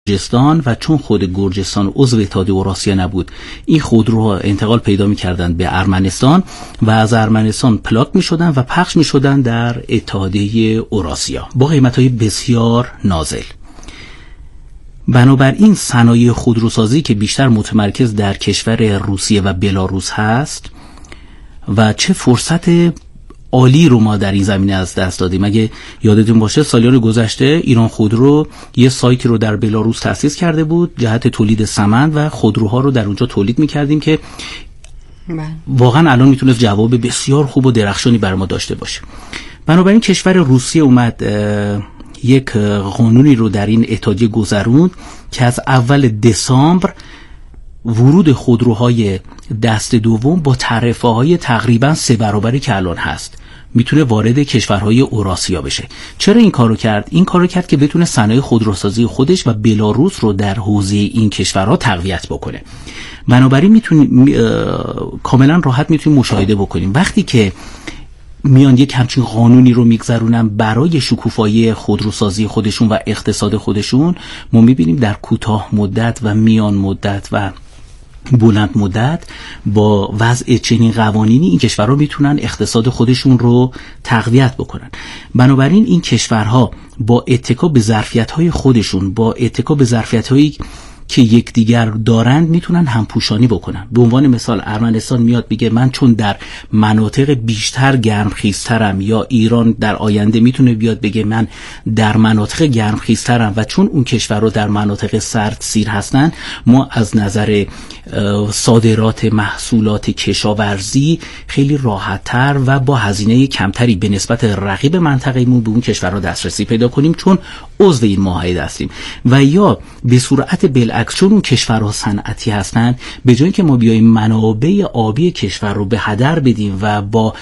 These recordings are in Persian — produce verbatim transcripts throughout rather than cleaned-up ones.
گرجستان و چون خود گرجستان عضو اتحادیه اوراسیا نبود، این خودروها انتقال پیدا می‌کردند به ارمنستان و از ارمنستان پلاک می‌شدن و پخش می‌شدن در اتحادیه اوراسیا با قیمت‌های بسیار نازل. بنابراین صنایع خودروسازی که بیشتر متمرکز در کشور روسیه و بلاروس هست و چه فرصت عالی رو ما در این زمینه از دست دادیم. اگه یادتون باشه سالیان گذشته ایران خودرو یه سایتی رو در بلاروس تأسیس کرده بود جهت تولید سمنت و خودروها رو در اونجا تولید می‌کردیم که واقعا الان میتونه جواب بسیار خوب و درخشانی برای ما داشته باشه. بنابراین کشور روسیه اومد یک قانونی رو در این اتحادیه گذروند که از اول دسامبر ورود خودروهای دست دوم با تعرفه‌های تقریبا سه برابری که الان هست میتونه وارد کشورهای اوراسیا بشه. چرا این کارو کرد؟ این کارو کرد که بتونه صنایع خودروسازی خودش و بلاروس رو در حوزه این کشورها تقویت بکنه. بنابراین میتونیم کاملا راحت میتونیم مشاهده بکنیم وقتی که میان یک همچین قانونی رو میگذرونن برای شکوفایی خودروسازی خودشون و اقتصاد خودشون، ما میبینیم در کوتاه مدت و میان مدت و بلند مدت با وضع چنین قوانینی این کشورها میتونن اقتصاد خودشون رو تقویت بکنن. بنابراین این کشورها با اتکا به ظرفیت‌های خودشون، با اتکا به ظرفیت‌هایی که یکدیگر دارند میتونن همپوشانی بکنن. به عنوان مثال ارمنستان میاد میگه من چون در مناطق بیشتر گرمخیزترم، یا ایران در آینده میتونه بیاد بگه من در مناطق گرمخیزترم و چون اون کشورها در مناطق سردسیر هستن، ما از نظر صادرات محصولات کشاورزی خیلی راحت‌تر و با هزینه کمتری به نسبت رقیب منطقه‌مون به اون کشورها دسترسی پیدا کنیم چون عضو این معاهده هستیم. و یا به صورت بالعکس چون اون کشورها صنعتی هستن، به جایی که ما بیایم منابع آبی کشور رو به هدر بدیم و با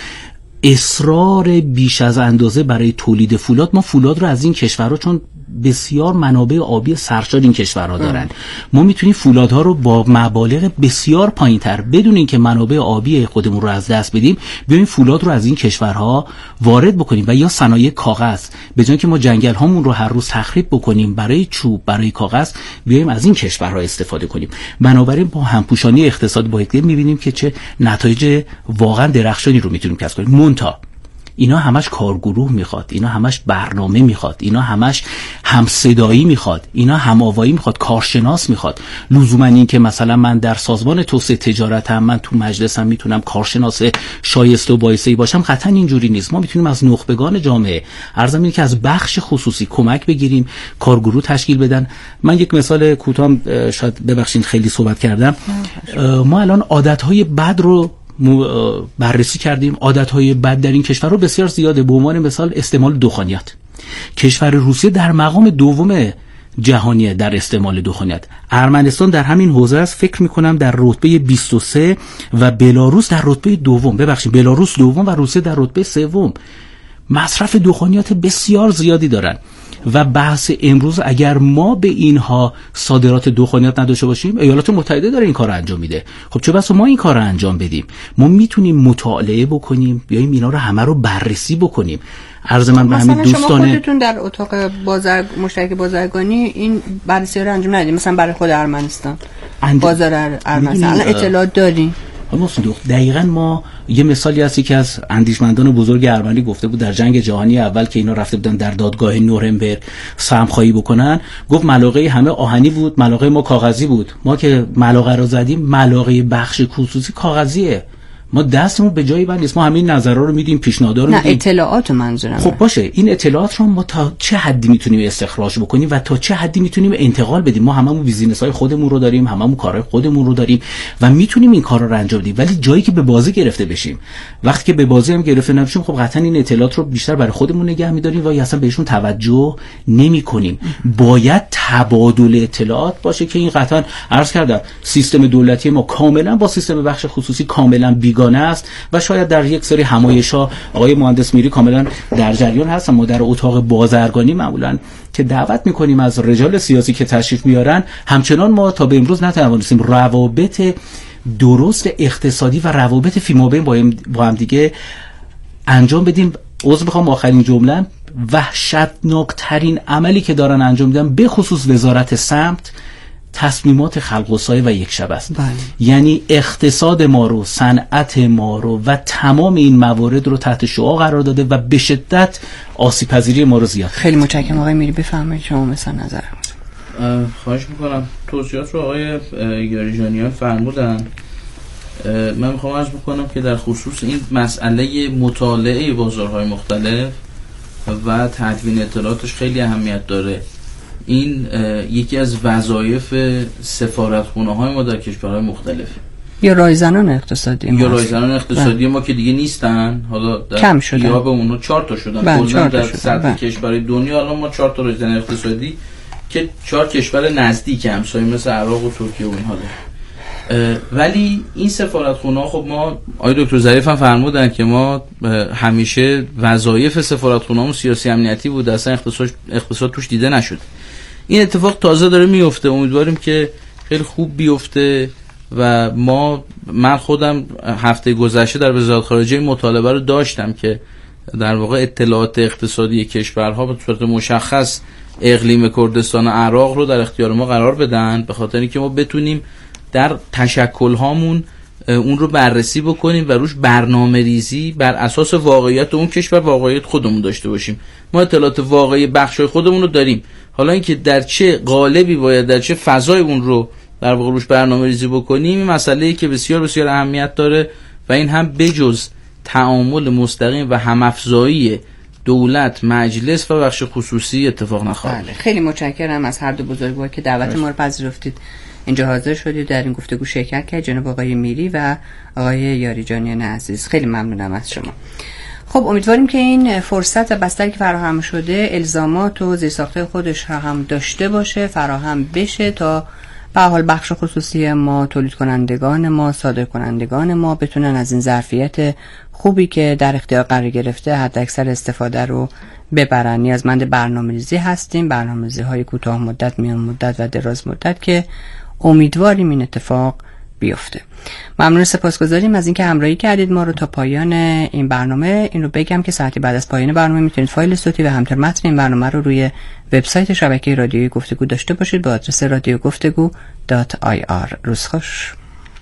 اصرار بیش از اندازه برای تولید فولاد، ما فولاد رو از این کشورها، چون بسیار منابع آبی سرشار این کشورها دارن، ام. ما میتونیم فولادها رو با مبالغ بسیار پایینتر بدون اینکه منابع آبی خودمون رو از دست بدیم بیایم فولاد رو از این کشورها وارد بکنیم. و یا صنایع کاغذ، به جای که ما جنگل هامون رو هر روز تخریب بکنیم برای چوب، برای کاغذ، بیایم از این کشورها استفاده کنیم. بنابراین با همپوشانی اقتصاد با اقلیم میبینیم که چه نتایج واقعا درخشانی رو میتونیم کسب کنیم. مونتا اینا همش کارگروه میخواد، اینا همش برنامه میخواد، اینا همش همصدایی میخواد، اینا هم‌آوایی میخواد، کارشناس میخواد. لزوما این که مثلا من در سازمان توسعه تجارتم، من تو مجلسم میتونم کارشناس شایسته و بایسته باشم، قطعا اینجوری نیست. ما میتونیم از نخبگان جامعه، عرضم اینه که از بخش خصوصی کمک بگیریم، کارگروه تشکیل بدن. من یک مثال کوتاه، شاید ببخشید خیلی صحبت کردم، ما الان عادت‌های بد رو بررسی کردیم. عادت‌های بد در این کشور رو بسیار زیاده. به عنوان مثال استعمال دخانیات. کشور روسیه در مقام دوم جهانیه در استعمال دخانیات. ارمنستان در همین حوزه است، فکر می‌کنم در رتبه بیست و سه و بلاروس در رتبه دوم. ببخشید بلاروس دوم و روسیه در رتبه سوم. مصرف دخانیات بسیار زیادی دارن. و بحث امروز اگر ما به اینها صادرات دخانیات نداشته باشیم، ایالات متحده داره این کار رو انجام میده. خب چه بسا ما این کار رو انجام بدیم. ما میتونیم مطالعه بکنیم، بیایم اینا رو همه رو بررسی بکنیم. عرض من به همین دوستانه، شما خودتون در اتاق بازار مشترک بازرگانی این بررسی رو انجام ندید؟ مثلا برای خود ارمنستان انج... بازار ارمنستان اطلاعات دارین؟ دقیقاً ما یه مثالی هستی که از اندیشمندان بزرگ ارمنی گفته بود در جنگ جهانی اول که اینا رفته بودن در دادگاه نورنبرگ سهمخواهی بکنن، گفت ملاقه همه آهنی بود، ملاقه ما کاغذی بود. ما که ملاقه رو زدیم، ملاقه بخش خصوصی کاغذیه. ما دستمون به جایی بند نیست. ما همین نظرها رو میدیم، پیشنهادها رو میدیم. نه اطلاعات منظورم. خب باشه، این اطلاعات رو ما تا چه حدی میتونیم استخراج بکنیم و تا چه حدی میتونیم انتقال بدیم. ما هممون بیزینس‌های خودمون رو داریم، هممون کارهای خودمون رو داریم و میتونیم این کارا رو انجام بدیم. ولی جایی که به بازی گرفته بشیم، وقتی که به بازی هم گرفته نمیشیم، خب قطعا این اطلاعات رو بیشتر برای خودمون نگه می‌داریم و یا اصلا بهشون توجه نمی‌کنیم. باید تبادل اطلاعات باشه که این قطعا عرض کردم سیستم دولتی ما کاملا با سیستم بخش خصوصی کاملا بیگانه است و شاید در یک سری همایش‌ها آقای مهندس میری کاملا در جریان هستن. ما در اتاق بازرگانی معمولاً که دعوت می‌کنیم از رجال سیاسی که تشریف میارن، همچنان ما تا به امروز نتوانستیم روابط درست اقتصادی و روابط فیمابین با هم دیگه انجام بدیم. عذر میخوام آخرین جمله وحشتناکترین عملی که دارن انجام میدن به خصوص وزارت سمت تصمیمات خلق و سایه و یک شب است. بله. یعنی اقتصاد ما رو، صنعت ما رو و تمام این موارد رو تحت شعاع قرار داده و به شدت آسیب پذیری ما رو زیاد. خیلی متشکرم آقای میری، بفرمایید شما مثلا نظر. خواهش میکنم. توضیحات رو آقای یاریجانیان فرمودن. من میخوام عرض بکنم که در خصوص این مسئله مطالعه بازارهای مختلف و تدوین اطلاعاتش خیلی اهمیت داره. این یکی از وظایف سفارتخونه‌های ما در کشورهای مختلف یا رایزنان اقتصادی یا رایزنان اقتصادی ما که دیگه نیستن، حالا کم شدن، یا به اونها چهار تا شدن کلا در سطح کشورهای دنیا. الان ما چهار تا رایزن اقتصادی که چهار کشور نزدیک همسایه مثل عراق و ترکیه و اینها داریم. ولی این سفارتخونه‌ها خب ما آقای دکتر ظریف هم فرمودن که ما همیشه وظایف سفارتخونه‌مون سیاسی امنیتی بود، اصلا اقتصاد اقتصاد توش دیده نشد. این اتفاق تازه داره میفته، امیدواریم که خیلی خوب بیفته و ما من خودم هفته گذشته در وزارت خارجه مطالبه رو داشتم که در واقع اطلاعات اقتصادی کشورها به صورت مشخص اقلیم کردستان و عراق رو در اختیار ما قرار بدن، به خاطر اینکه ما بتونیم در تشکل هامون اون رو بررسی بکنیم و روش برنامه ریزی بر اساس واقعیت اون کشور واقعیت خودمون داشته باشیم. ما اطلاعات واقعی بخشای خودمون رو داریم، حالا اینکه در چه قالبی باید در چه فضای اون رو در واقع روش برنامه ریزی بکنیم این مسئله‌ای که بسیار بسیار اهمیت داره و این هم بجز تعامل مستقیم و هم‌افزایی دولت، مجلس و بخش خصوصی اتفاق نخواهد. بله، خیلی متشکرم از هر دو بزرگوار که دعوت ما رو پذیرفتید، اینجا حاضر شدید در این گفتگو شرکت کردید، جناب آقای میری و آقای یاریجانیان عزیز. خیلی ممنونم از شما. خب امیدواریم که این فرصت و بستری که فراهم شده الزامات و زیرساخت‌های خودش هم داشته باشه، فراهم بشه تا به حال بخش خصوصی ما، تولید کنندگان ما، صادر کنندگان ما بتونن از این ظرفیت خوبی که در اختیار قرار گرفته حداکثر استفاده رو ببرن. نیازمند برنامه‌ریزی هستیم، برنامه‌ریزی‌های کوتاه مدت، میان مدت و دراز مدت که امیدواریم این اتفاق بیفته. ممنون، سپاسگزاریم از اینکه همراهی کردید ما رو تا پایان این برنامه. این رو بگم که ساعتی بعد از پایان برنامه میتونید فایل صوتی و همینطور متن این برنامه رو روی وبسایت شبکه رادیوی گفتگو داشته باشید با آدرس رادیو گفتگو دات آی آر. روز خوش.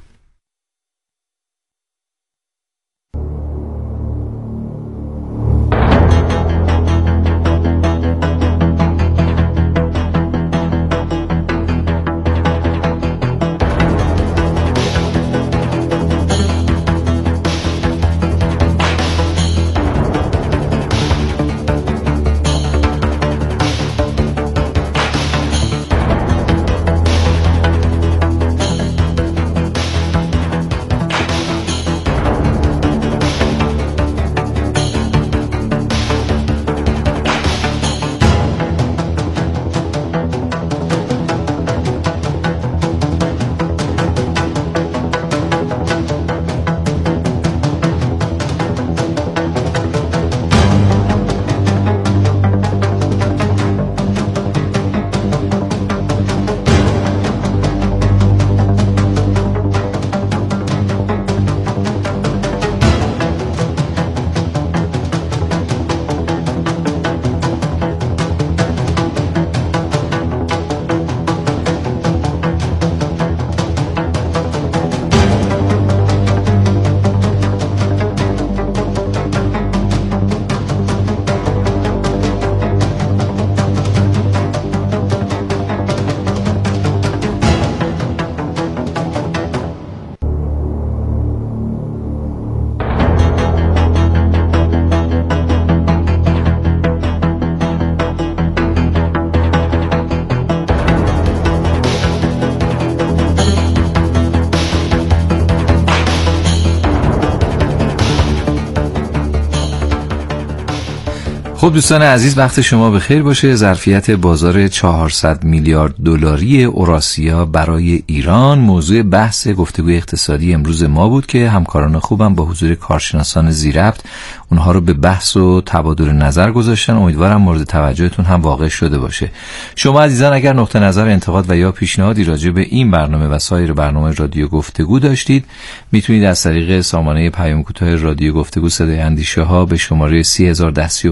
خب دوستان عزیز، وقت شما بخیر باشه. ظرفیت بازار چهارصد میلیارد دلاری اوراسیا برای ایران موضوع بحث گفتگوی اقتصادی امروز ما بود که همکاران خوبم با حضور کارشناسان ذی‌ربط اونها رو به بحث و تبادل نظر گذاشتن. امیدوارم مورد توجهتون هم واقع شده باشه. شما عزیزان اگر نقطه نظر، انتقاد و یا پیشنهادی راجع به این برنامه و سایر برنامه رادیو گفتگو داشتید، میتونید از طریق سامانه پیام کوتاه رادیو گفتگو صدای اندیشه ها به شماره سه هزار و ده و سی و پنج با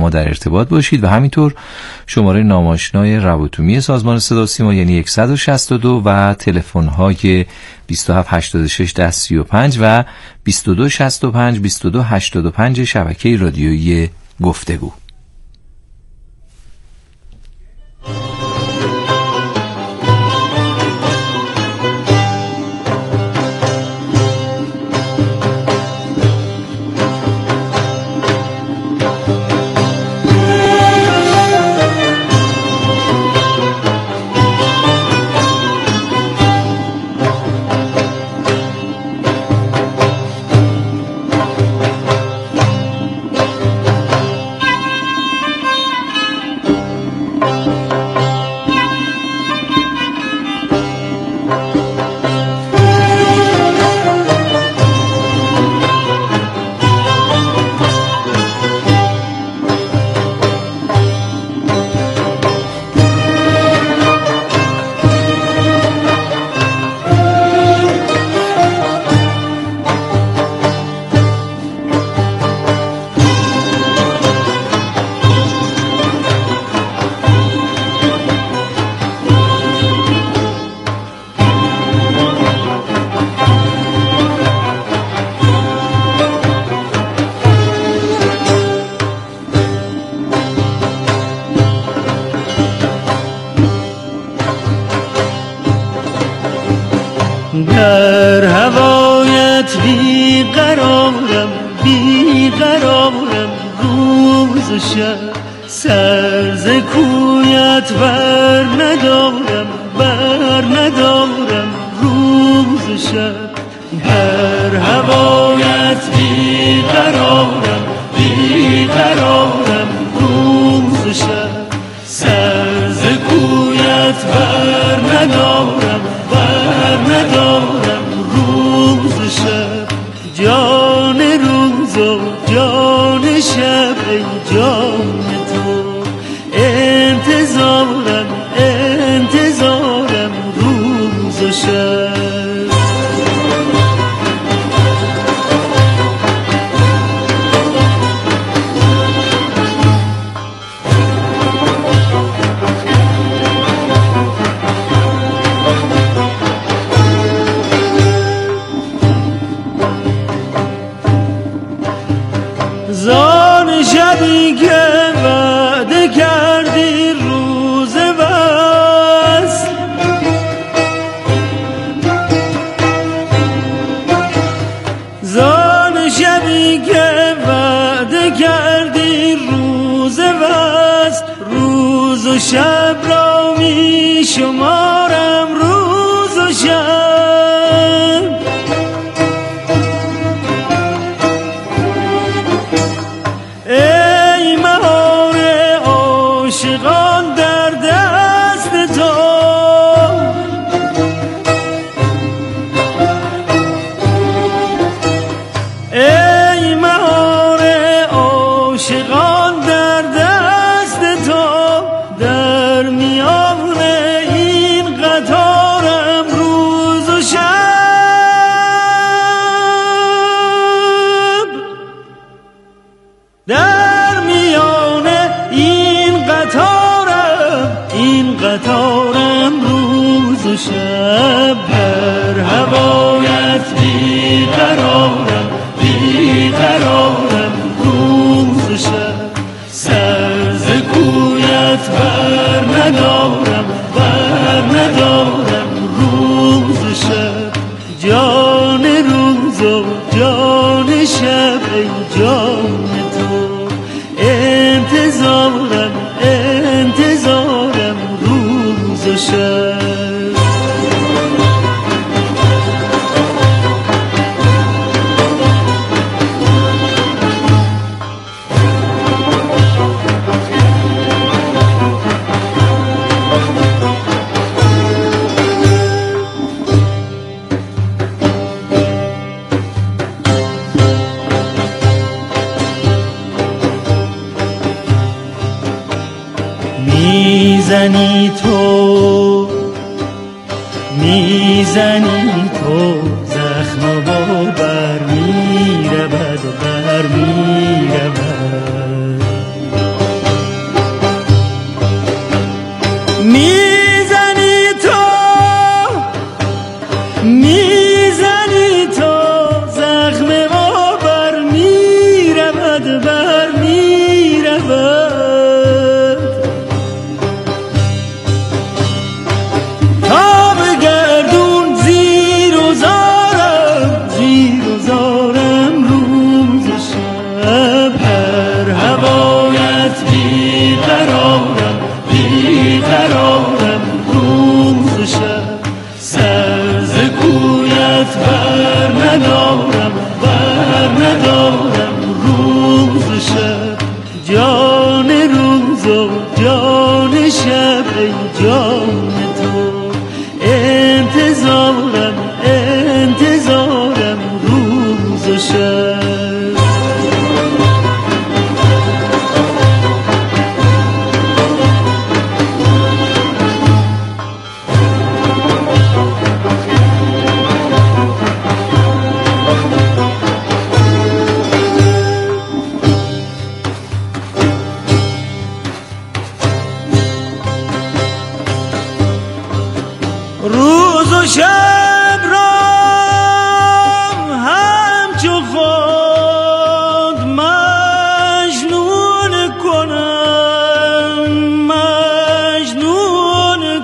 ما در ارتباط باشید و همینطور شماره ناماشنای روابط‌عمومی سازمان صدا و سیما یعنی صد و شصت و دو و تلفن‌های بیست و هفت هشتاد و شش ده سی و پنج و بیست و دو شصت و پنج بیست و دو هشتاد و پنج شبکه رادیویی گفتگو. در هوایت بی قرارم بی قرارم روز و شب سر ز کویت بر ندارم بر ندارم روز و شب در هوایت بی قرارم بی قرارم روز و شب سر ز کویت بر ندارم بر ندارم روز و شب جان روز و جان شب ای جان تو انتظارم انتظارم روز و شب زان شبی که وعده کردی روز وصل زان شبی که وعده کردی روز وصل روز و شب را می شمارم روز و شب ای مهار عاشقان در دست تو ای مهار عاشقان در دست تو در میان این قطارم روز و شب در میان این قطارم این قطارم روز و شب در هوایت بی قرارم بی قرارم روز و شب سر ز کویت بر ندارم بر ندارم روز و شب جان روز و جان شب ای جان تو انتظارم انتظارم روز و شب میزنی تو میزنی تو زخم با بر میرود بر میرود روز و شب را همچو خود مجنون کنم مجنون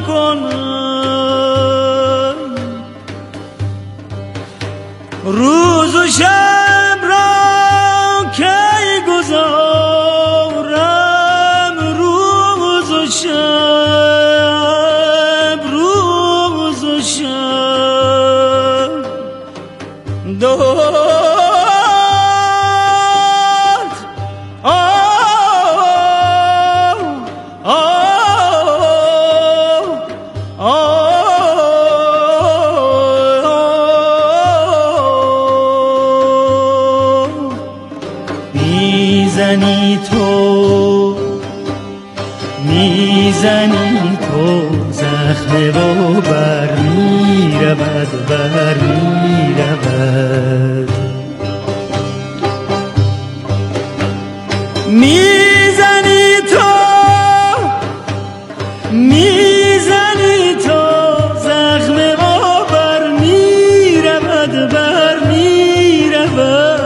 کنم روز و شب را کی گذارم روز و شب روز و شب داد میزنی تو میزنی تو زخم و بر میرود بر میرود میزنی تو میزنی تو زخم و بر میرود بر میرود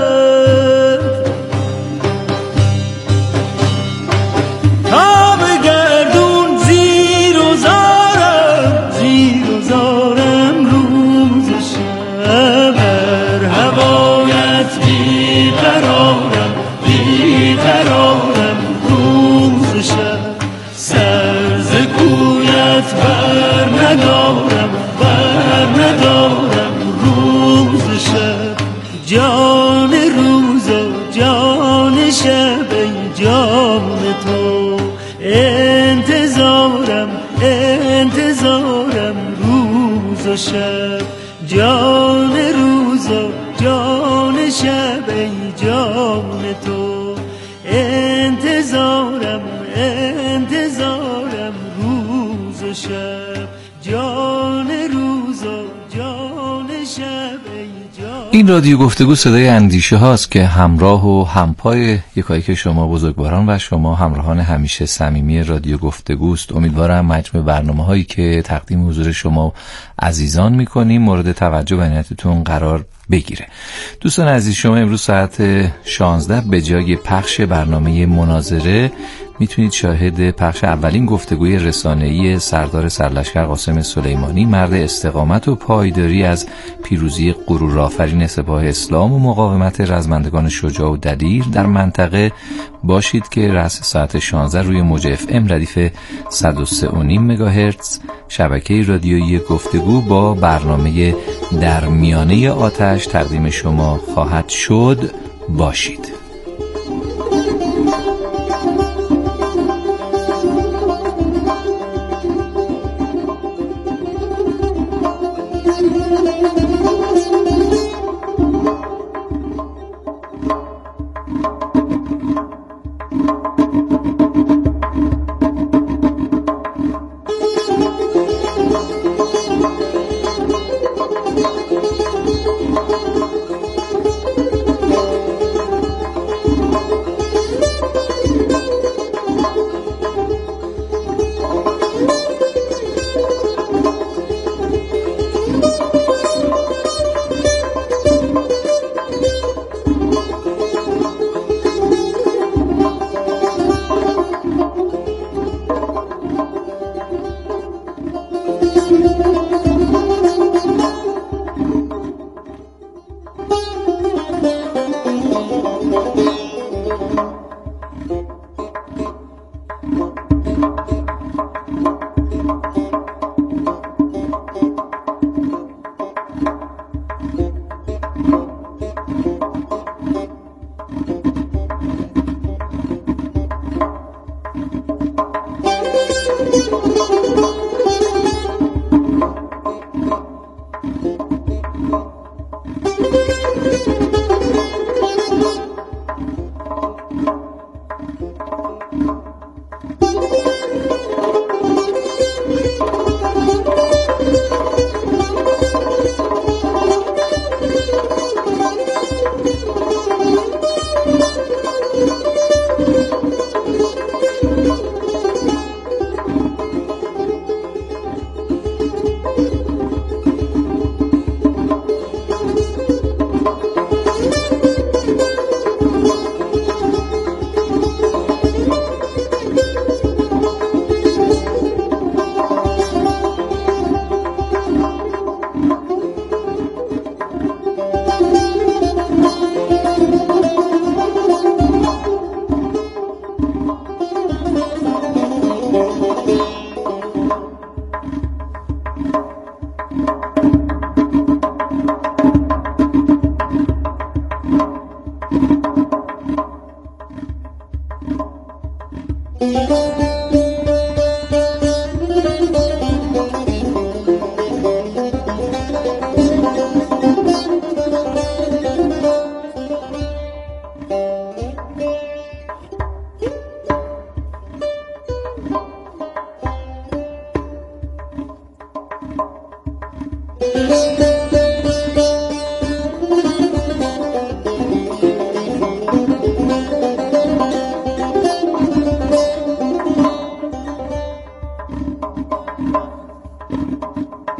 بر ندارم بر ندارم روز شب جان روز و جان شب ای جان تو انتظارم انتظارم روز و شب جان روز و جان شب ای جان تو انتظارم انتظارم روز و شب جان روز و جان شب ای جان. این رادیو گفتگو صدای اندیشه هاست که همراه و همپای یکایی که شما بزرگواران و شما همراهان همیشه صمیمی رادیو گفتگوست. امیدوارم مجموع برنامه هایی که تقدیم حضور شما عزیزان میکنیم مورد توجه و عنایتتون قرار بگیره. دوستان عزیز، شما امروز ساعت شانزده به جای پخش برنامه مناظره میتونید شاهد پخش اولین گفتگوی رسانه‌ای سردار سرلشکر قاسم سلیمانی، مرد استقامت و پایداری از پیروزی غرورآفرین سپاه اسلام و مقاومت رزمندگان شجاع و دلیر در منطقه باشید که رأس ساعت شانزده روی موج اف ام ردیف صد و سه و نیم مگاهرتز شبکه رادیویی گفتگو با برنامه در میانه آتش تقدیم شما خواهد شد. باشید.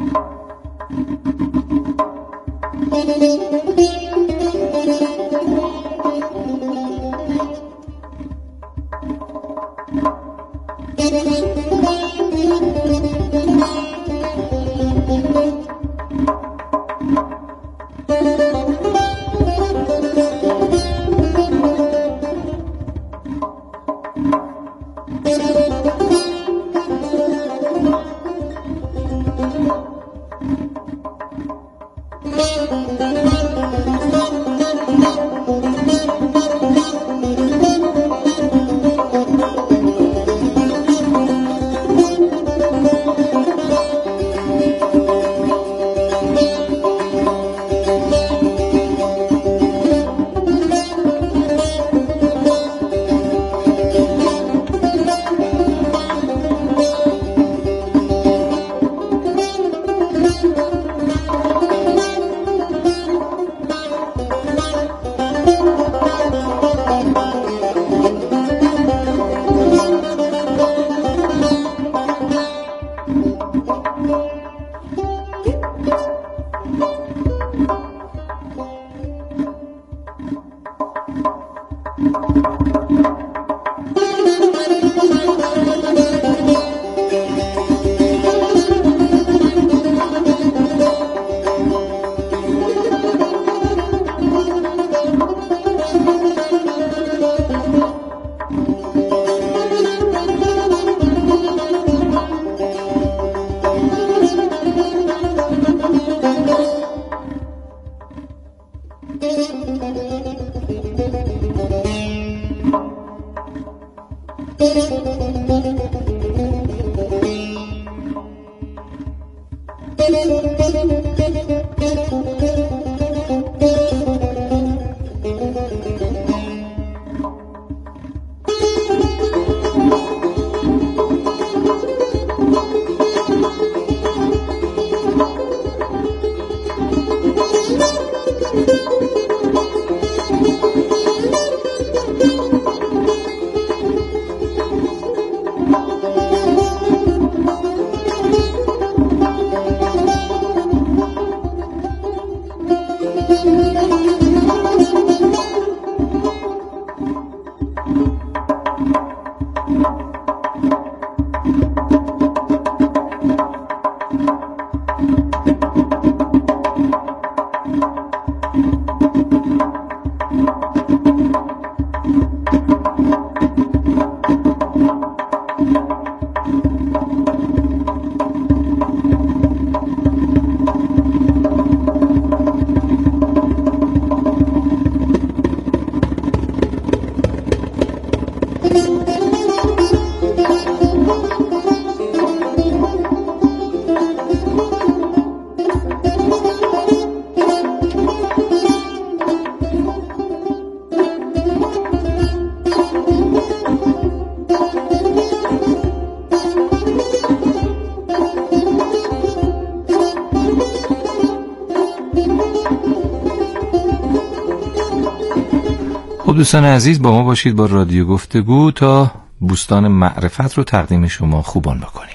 دوستان عزیز، با ما باشید با رادیو گفتگو تا بوستان معرفت رو تقدیم شما خوبان بکنیم.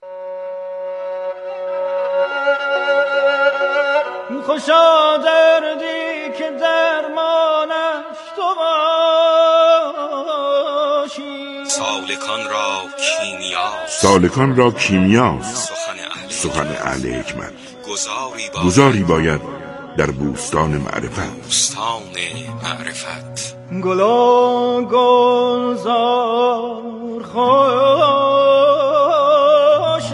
خوشا دردی که درمانش تو باشی، سالکان را کیمیاست، سالکان را کیمیاست سخن اهل حکمت. گذاری باید در بوستان معرفت. بوستان معرفت. گلا گلزار خوش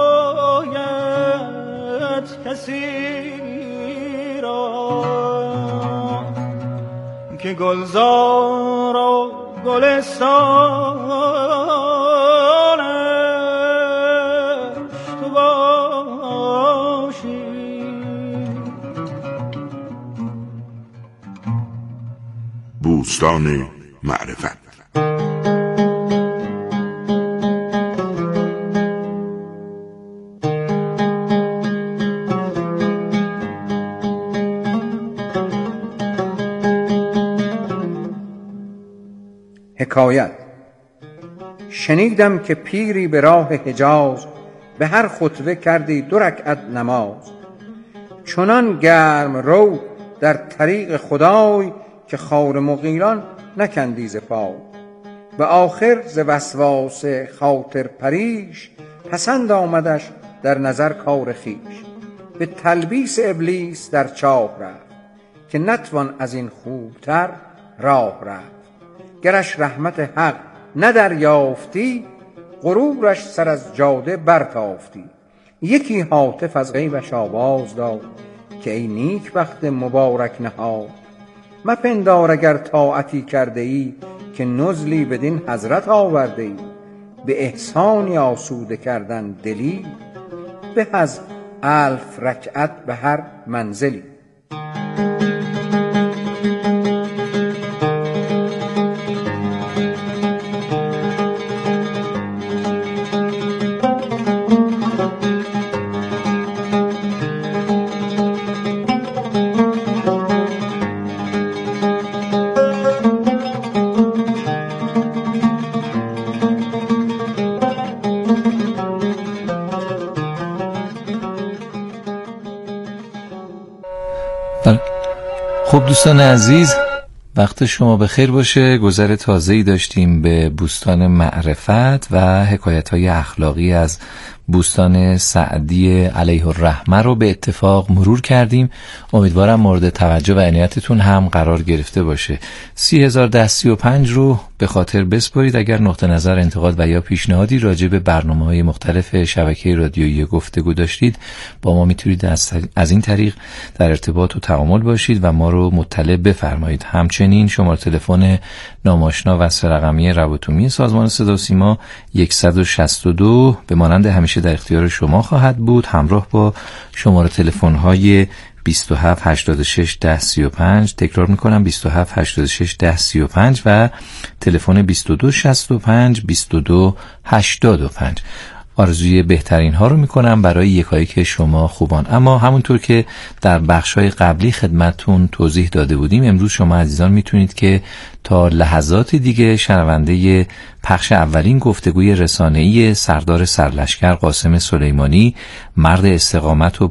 آید کسی را که گلزار و گلستانش تو باشی. بوستان معرفت. حکایت. شنیدم که پیری به راه حجاز به هر خطوه کردی دو رکعت نماز. چنان گرم رو در طریق خدای که خار مغیلان نکندی ز پای. و آخر ز وسواس خاطر پریش پسند آمدش در نظر کار خیش. به تلبیس ابلیس در چاه رفت که نتوان از این خوبتر راه رفت. گرش رحمت حق ندریافتی غرورش سر از جاده برتافتی. یکی هاتف از غیبش آواز داد که ای نیک بخت مبارک نهاد. مپندار اگر طاعتی کرده ای که نزلی بدین حضرت آورده ای. به احسانی آسوده کردن دلی به از الف رکعت به هر منزلی. خب دوستان عزیز، وقت شما بخیر باشه. گذر تازه‌ای داشتیم به بوستان معرفت و حکایت‌های اخلاقی از بوستان سعدی علیه الرحمه رو به اتفاق مرور کردیم. امیدوارم مورد توجه و عنایتتون هم قرار گرفته باشه. سی هزار ده سی و پنج رو به خاطر بسپارید. اگر نقطه نظر، انتقاد و یا پیشنهادی راجع به برنامه‌های مختلف شبکه رادیویی گفتگو داشتید، با ما میتونید از, از این طریق در ارتباط و تعامل باشید و ما رو مطلع بفرمایید. همچنین شماره تلفن ناماشنا و سه رقمی رباطومی سازمان صدا و سیما صد و شصت و دو به مانند همیشه در اختیار شما خواهد بود، همراه با شماره تلفن‌های بیست و هفت هشتاد و شش ده سی و پنج. تکرار میکنم بیست و هفت هشتاد و شش ده سی و پنج و تلفن بیست و دو شصت و پنج بیست و دو هشتاد و پنج. آرزوی بهترین ها رو میکنم برای یکایک شما خوبان. اما همونطور که در بخش‌های قبلی خدمتتون توضیح داده بودیم، امروز شما عزیزان میتونید که تا لحظات دیگه شنونده پخش اولین گفتگوی رسانه‌ای سردار سرلشکر قاسم سلیمانی، مرد استقامت و